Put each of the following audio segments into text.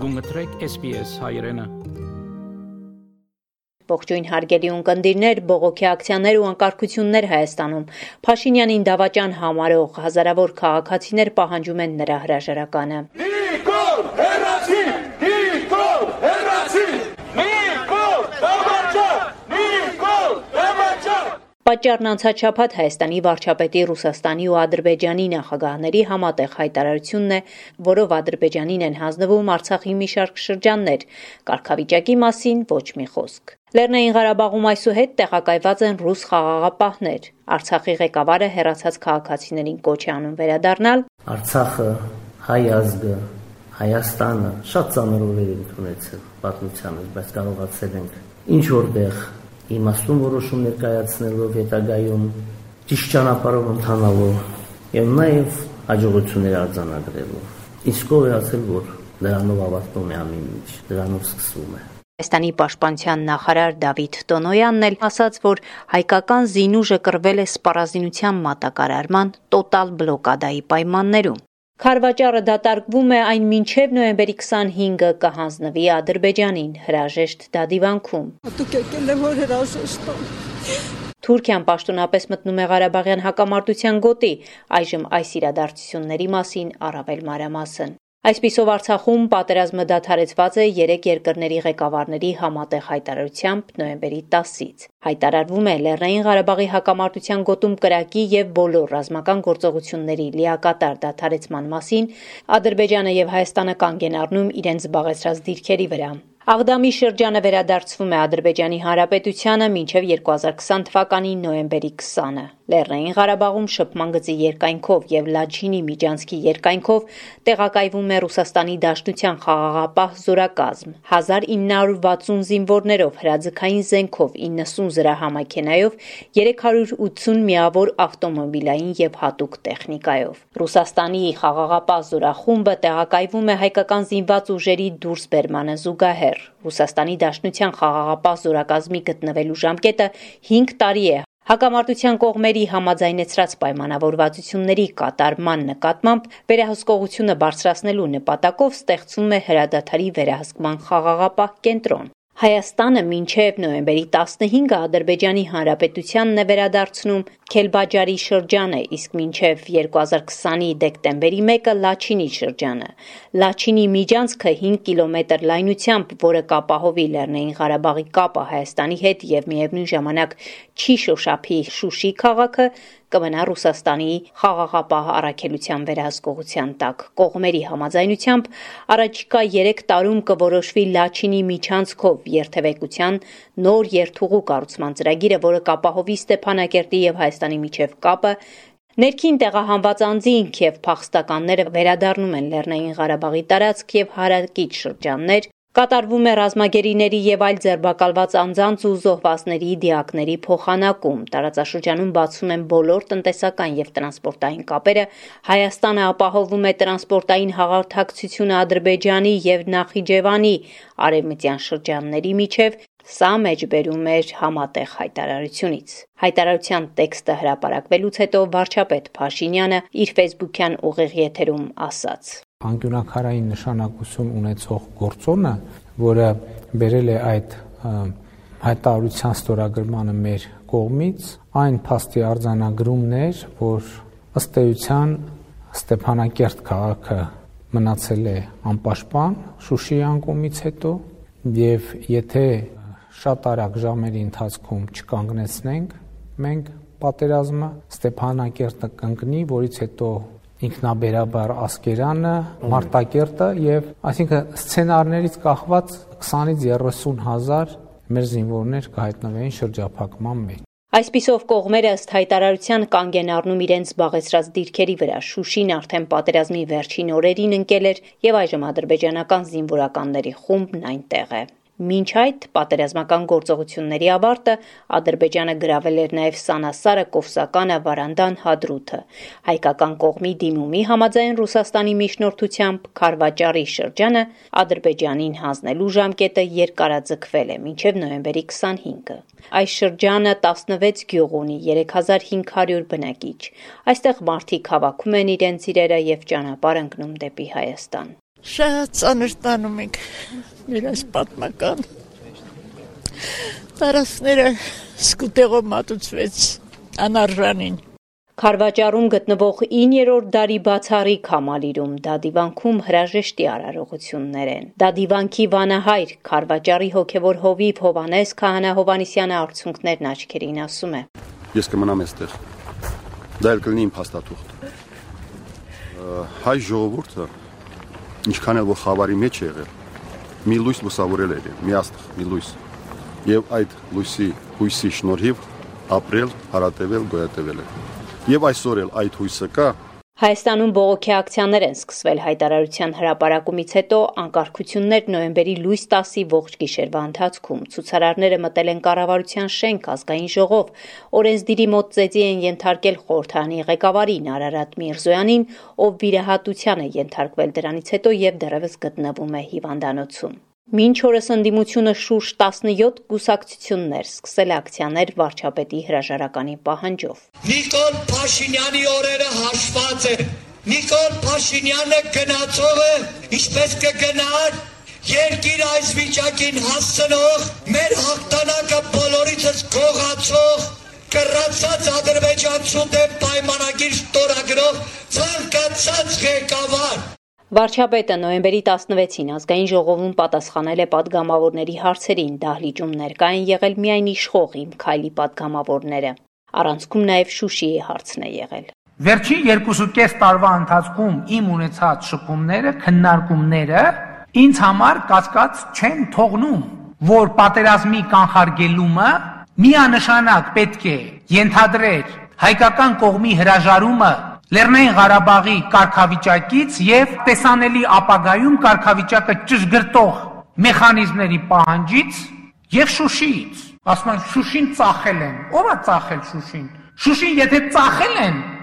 Գունգտրեք SPS հայրենը։ Ողջույն հարգելի ունկնդիրներ, բողոքի ակցիաներ ու անկարգություններ Հայաստանում։ Փաշինյանին դավաճան համարող հազարավոր քաղաքացիներ պահանջում են նրա հրաժարականը։ Պատճառն անցած շաբաթ Հայաստանի վարչապետի, Ռուսաստանի ու Ադրբեջանի նախագահների համատեղ հայտարարությունն է, որով Ադրբեջանին են հանձնվում Արցախի մի շարք շրջաններ, կարգավիճակի մասին ոչ մի խոսք։ Լեռնային Ղարաբաղում այսուհետ տեղակայված են ռուս խաղաղապահներ։ Արցախի ղեկավարը հեռացած քաղաքացիներին կոչ է անում վերադառնալ։ Արցախը, հայ ազգը, Հայաստանը շատ ծանր օրեր են ունեցել պատմությանից, բայց կարողացել ենք ինչ որտեղ իմաստուն որոշումներ կայացնելով հետագայում ճիշտ ճանապարհով ընթանալով եւ նաեւ հաջողություններ արձանագրելով իսկ ով է ասել որ դրանով ավարտվում է ամեն ինչ, դրանով սկսվում է։ Հայաստանի պաշտպանության նախարար Դավիթ Տոնոյանն էլ ասաց, որ հայկական զինուժը կռվել է սպառազինության մատակարարման տոտալ բլոկադայի պայմաններում։ Քարվաճառը դատարկվում է այն մինչև նոյեմբերի 25-ը կհանձնվի Ադրբեջանին հրաժեշտ դադիվանքում։ Թուրքիան պաշտոնապես մտնում է Ղարաբաղյան հակամարտության գոտի, այժմ այս իրադարձությունների մասին առավել մանրամասն։ Այսպիսով Արցախում պատերազմը դադարեցված է 3 երկրների ղեկավարների համատեղ հայտարարությամբ նոյեմբերի 10-ից։ Հայտարարվում է Լեռնային Ղարաբաղի հակամարտության գոտում կրակի եւ բոլոր ռազմական գործողությունների լիակատար դադարեցման մասին Ադրբեջանը եւ Հայաստանը կանգ են առնում իրենց զբաղեցրած դիրքերի վրա։ Աղդամի շրջանը վերադարձվում է Ադրբեջանի Հանրապետությանը մինչև 2020 թվականի նոյեմբերի 20-ը։ Լեռնային Ղարաբաղում շփման գծի երկայնքով եւ Լաչինի միջանցքի երկայնքով տեղակայվում է Ռուսաստանի Դաշնության խաղաղապահ զորակազմ 1960 զինվորներով, հրաձգային զենքով, 90 զրահամեքենայով, 380 միավոր ավտոմոբիլային եւ հատուկ տեխնիկայով։ Ռուսաստանի խաղաղապահ զորախումբը տեղակայվում է հայկական զինված ուժերի դուրսբերմանը զուգահեռ։ Ռուսաստանի Դաշնության խաղաղապահ զորակազմի գտնվելու ժամկետը 5 տարի է։ Հակամարտության կողմերի համաձայնեցրած պայմանավորվածությունների կատարման նկատմամբ վերահսկողությունը բարձրացնելու նպատակով ստեղծվում է հրադադարի վերահսկման խաղաղապահ կենտրոն։ Հայաստանը մինչև նոյեմբերի 15-ը Ադրբեջանի Հանրապետությանն է վերադարձնում Քելբաջարի շրջանը, իսկ մինչև 2020-ի դեկտեմբերի 1-ը Լաչինի շրջանը։ Լաչինի միջանցքը 5 կիլոմետր լայնությամբ, որը կապահովի Լեռնային Ղարաբաղի կապը Հայաստանի հետ եւ միևնույն ժամանակ չի շոշափի Շուշի քաղաքը, կմնա Ռուսաստանի խաղաղապահ առաքելության վերահսկողության տակ։ Կողմերի համաձայնությամբ առաջիկա 3 տարում կորոշվի Լաչինի միջանցքով երթևեկության նոր երթուղու կառուցման ծրագիրը, որը կապահովի Ստեփանակերտի եւ Հայաստանի միջև կապը։ Ներքին տեղահանված անձինք եւ փախստականները վերադառնում են Լեռնային Ղարաբաղի տարածք եւ հարակից շրջաններ։ Կատարվում է ռազմագերիների եւ այլ ձերբակալված անձանց ու զոհվածների դիակների փոխանակում։ Տարածաշրջանում բացում են բոլոր տնտեսական եւ տրանսպորտային կապերը։ Հայաստանը ապահովում է տրանսպորտային հաղորդակցությունը Ադրբեջանի եւ Նախիջևանի արևմտյան շրջանների միջև։ Սա մեջբերում էր համատեղ հայտարարությունից։ Հայտարարության տեքստը հրապարակվելուց հետո վարչապետ Փաշինյանը իր ֆեյսբուքյան ուղիղ եթերում ասաց. Անկյունաքարային նշանակություն ունեցող գործոնը, որը բերել է այդ հայտարարության ստորագրմանը մեր կողմից, այն փաստի արձանագրումներ, որ ըստ էության Ստեփանակերտ քաղաքը մնացել է անպաշտպան Շուշի անկումից հետո, եւ եթե շատ արագ ժամերի ընթացքում չկանգնեցնենք մենք պատերազմը, Ստեփանակերտը կընկնի, որից հետո ինքնաբերաբար Ասկերանը, Մարտակերտը եւ այսինքն սցենարներից կախված 20-ից 30 հազար մեր զինվորներ կհայտնվեին շրջափակման մեջ։ Այսպիսով կողմերը ըստ հայտարարության կանգ են առնում իրենց զբաղեցրած դիրքերի վրա։ Շուշին արդեն պատերազմի վերջին օրերին ընկել էր եւ այժմ ադրբեջանական զինվորականների խումբն այնտեղ է։ Մինչ այդ պատերազմական գործողությունների ավարտը Ադրբեջանը գրավել էր նաև Սանասարը, Կովսականը, Վարանդան, Հադրութը։ Հայկական կողմի դիմումի համաձայն Ռուսաստանի միջնորդությամբ Քարվաճառի շրջանը Ադրբեջանին հանձնելու ժամկետը երկարաձգվել է մինչև նոյեմբերի 25-ը։ Այս շրջանը 16 գյուղ ունի, 3500 բնակիչ։ Այստեղ մարդիկ հավաքում են իրենց իրերը եւ ճանապարհ ընկնում դեպի Հայաստան։ Շատ ծանր տանում ենք մեր այս պատմական տարածքները սկուտեղով մատուցվեց անարժանին։ Քարվաճառում գտնվող 9-րդ դարի բացառիկ համալիրում դադիվանքում հրաժեշտի արարողություններ են։ Դադիվանքի վանահայր Քարվաճառի հոգևոր հովիվ Հովանես Քահանա Հովանեսյանը արցունքներն աչքերին ասում է. Ես կմնամ այստեղ։ Դա էլ կլինի իմ փաստաթուղթ։ Հայ ժողովուրդը ինչքան էլ որ խավարի մեջ է եղել, մի լույս լուսավորել էր, մի աստղ, մի լույս։ Եվ այդ հույսի շնորհիվ ապրել, հարատևել, գոյատևել է։ Եվ այսօր էլ այդ հույսը կա։ Հայաստանում բողոքի ակցիաներ են սկսվել հայտարարության հրապարակումից հետո անկարգություններ նոյեմբերի լույս 10-ի ողջ գիշերվա ընթացքում։ Ցուցարարները մտել են կառավարության շենք ազգային ժողով, օրենսդիրի մոտ ծեծի են ենթարկել խորհրդարանի ղեկավարին Արարատ Միրզոյանին, ով վիրահատության է ենթարկվել դրանից հետո եւ դեռևս գտնվում է հիվանդանոցում։ Մինչ օրս ընդդիմությունը շուրջ 17 կուսակցություններ սկսել ակցիաներ վարչապետի հրաժարականի պահանջով։ Նիկոլ Փաշինյանի օրերը հաշված են։ Նիկոլ Փաշինյանը գնացող է, ինչպես կգնար, երկիր այս վիճակին հասցնող, մեր հաղթանակը բոլորիցս գողացող, կռացած ադրբեջանցու դեմ պայմանագիր ստորագրող ցանկացած ղեկավար։ Վարչապետը նոյեմբերի 16-ին ազգային ժողովում պատասխանել է պատգամավորների հարցերին, դահլիճում ներկա են եղել միայն իշխող Իմ քայլի պատգամավորները։ Առանցքում նաև Շուշիի հարցն է եղել։ Վերջին 2.5 տարվա ընթացքում իմ ունեցած շփումները, քննարկումները ինձ համար կասկած չեն թողնում, որ պատերազմի կանխարգելումը միանշանակ պետք է ենթադրեր հայկական կողմի հրաժարումը Լեռնային Ղարաբաղի կարգավիճակից եւ տեսանելի ապագայում կարգավիճակը ճշգրտող մեխանիզմների պահանջից եւ Շուշիից։ Ասում են Շուշին ծախել են։ Ո՞վ է ծախել Շուշին։ Շուշին եթե ծախել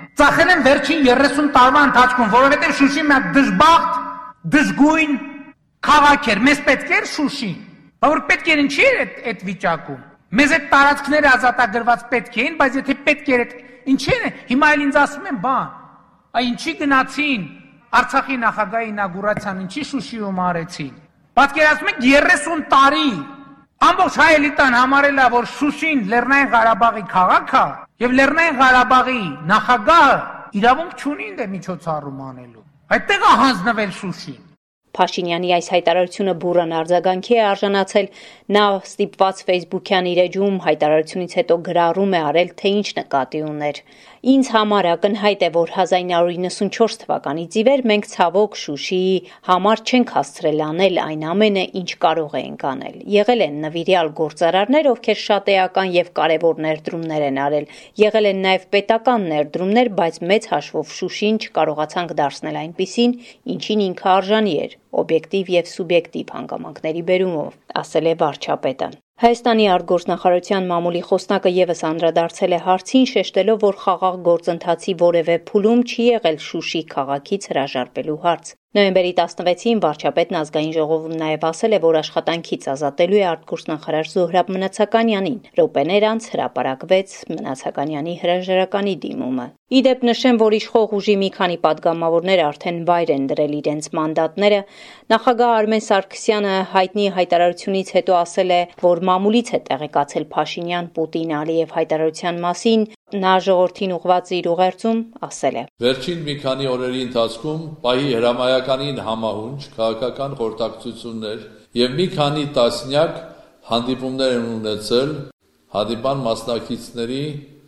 են վերջին 30 տարվա ընթացքում, որովհետեւ Շուշին մի դժբախտ, դժգույն քաղաք էր։ Մեզ պետք էր Շուշին։ Բայց պետք էր ինչի էր այդ վիճակում։ Մեզ այդ տարածքները ազատագրված պետք էին, բայց եթե պետք էր ինչի է, հիմա էլ ինձ ասում են բան։ Այ ինչի գնացին Արցախի նախագահի ինագուրացիան, ինչի Շուշիում արեցին։ Պատկերացնում եք 30 տարի ամբողջ հայ էլիտան համարել է, որ Շուշին Լեռնային Ղարաբաղի քաղաք է, եւ Լեռնային Ղարաբաղի նախագահը իրավունք չունի ինձ միջոցառում անելու։ Այդտեղ է հանձնվել Շուշին։ Փաշինյանի այս հայտարարությունը բուռն արձագանքի է արժանացել, նա ստիպված Facebook-յան իր էջում հայտարարությունից հետո գրառում է արել, թե ինչ նկատի ուներ։ Ինձ համար ակնհայտ է, որ 1994 թվականից ի վեր մենք ցավոք Շուշիի համար չենք հասցրել անել այն ամենը, ինչ կարող էինք անել։ Եղել են նվիրյալ գործարարներ, ովքեր շատ էական եւ կարեւոր ներդրումներ են արել։ Եղել են նաեւ պետական ներդրումներ, բայց մեծ հաշվով Շուշին չկարողացանք դարձնել այնպիսին, ինչին ինքը արժանի էր, օբյեկտիվ եւ սուբյեկտիվ հանգամանքների բերումով, ասել է վարչապետը։ Հայաստանի արտգործնախարարության մամուլի խոսնակը եւս անդրադարձել է հարցին, շեշտելով, որ խաղաղ գործընթացի որևէ փուլում չի եղել Շուշի քաղաքից հրաժարվելու հարց։ Նոյեմբերի 16-ին վարչապետն ազգային ժողովում նաև ասել է, որ աշխատանքից ազատելու է արտգործնախարար Զոհրաբ Մնացականյանին։ Րոպեներ անց հրապարակվեց Մնացականյանի հրաժարականի դիմումը։ Իդեպ նշեմ, որ իշխող ուժի մի քանի պատգամավորներ արդեն վայր են դրել իրենց մանդատները։ Նախագահ Արմեն Սարգսյանը հայտնի հայտարարությունից հետո ասել է, որ մամուլից է տեղեկացել Փաշինյան-Պուտին-Ալիև հայտարարության մասին։ Նա ժողովրդին ուղղված իր ուղերձում ասել է. Վերջին մի քանի օրերի ընթացքում պահի հրամայականին համահունչ քաղաքական խորհրդակցություններ եւ մի քանի տասնյակ հանդիպումներ են ունեցել հանդիպան մասնակիցների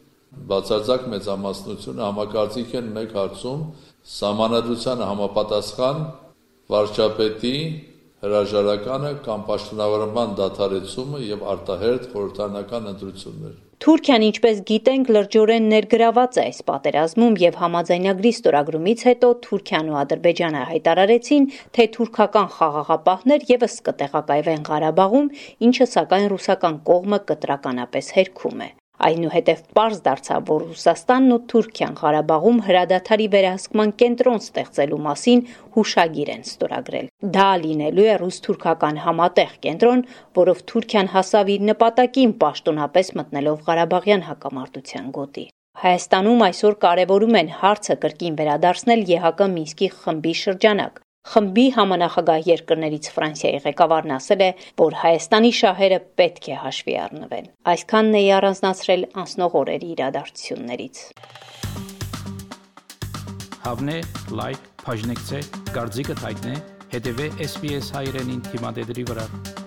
բացարձակ մեծամասնությունը համակարծիք են մեկ հարցում սահմանադրությանը համապատասխան վարչապետի հրաժարականը կամ պաշտոնավարման դադարեցումը եւ արտահերթ խորհրդարանական ընտրություններ։ Թուրքիան, ինչպես գիտենք, լրջորեն ներգրաված է այս պատերազմում եւ համաձայնագրի ստորագրումից հետո Թուրքիան ու Ադրբեջանը հայտարարեցին, թե թուրքական խաղաղապահներ եւս կտեղակայվեն Ղարաբաղում, ինչը սակայն ռուսական կողմը կտրականապես հերքում է։ Այնուհետև պարզ դարձավ, որ Ռուսաստանն ու Թուրքիան Ղարաբաղում հրադադարի վերահսկման կենտրոն ստեղծելու մասին հուշագիր են ստորագրել։ Դա լինելու է ռուս-թուրքական համատեղ կենտրոն, որով Թուրքիան հասավ իր նպատակին պաշտոնապես մտնելով Ղարաբաղյան հակամարտության գոտի։ Հայաստանում այսօր կարևորում են հարցը կրկին վերադարձնել ԵՀԿ Մինսկի խմբի շրջանակ։ Խմբի համանախագահ երկրներից Ֆրանսիայի ղեկավարն ասել է, որ Հայաստանի շահերը պետք է հաշվի առնվեն։ Այսքանն է առանձնացրել անցնող օրերի իրադարձություններից։ Հավնե, լայք, բաժնեկցե, դարձիկը թայտնե, հետևե SBS հայրենին թիմադեդի վրա։